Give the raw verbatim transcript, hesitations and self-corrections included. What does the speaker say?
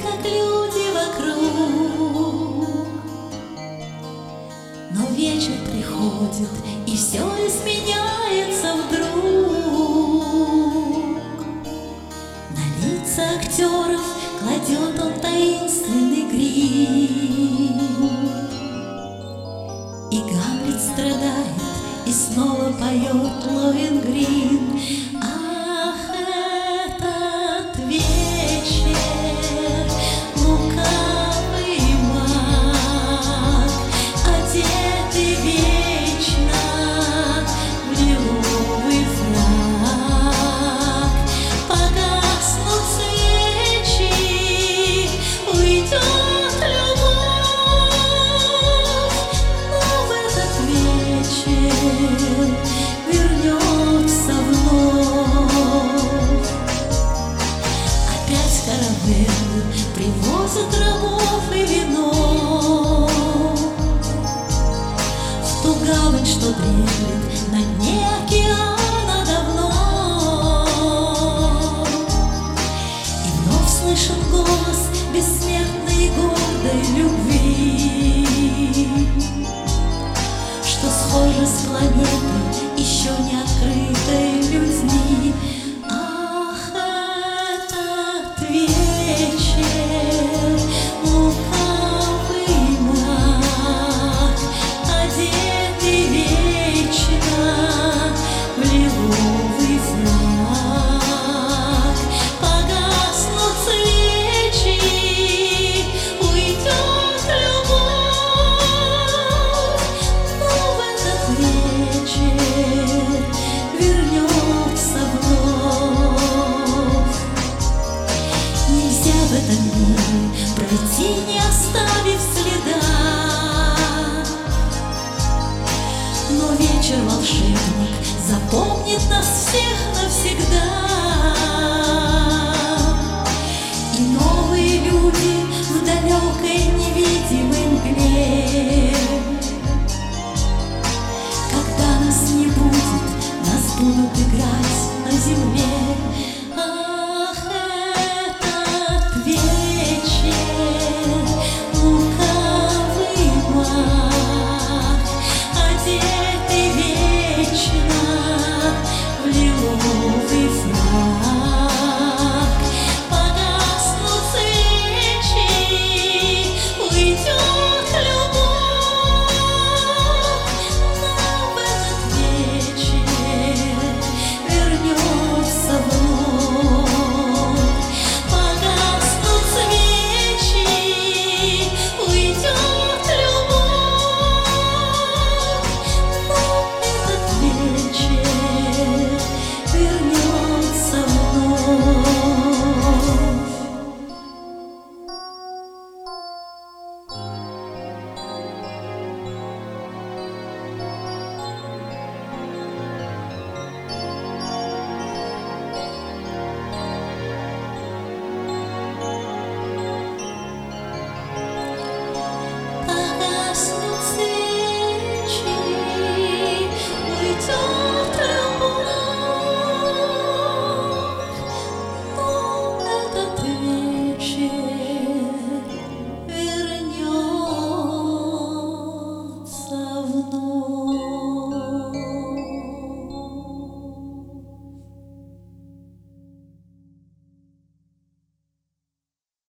как люди вокруг. Но вечер приходит, и все изменяется вдруг. На лица актеров кладет он таинственный грим, и Гамлет страдает, и снова поет Лоэнгрин. Ах, этот вечер, лукавый маг, одетый вечно в лиловый фрак. Погаснут свечи, уйдет любовь, но в этот вечер вернется вновь. Опять каравеллы привозят рабов и вино в ту гавань, что дремлет на дне океана давно. И вновь слышен голос бессмертной и гордой любви, что схоже с планетой, еще не открытой людьми. Ах, этот вечер, лукавый маг, одетый вечно в лиловый фрак. Погаснут свечи, уйдет любовь, но в этот вечер вернется вновь. Нельзя в этом мире пройти, не оставив следа, но вечер волшебник запомнит нас всех навсегда.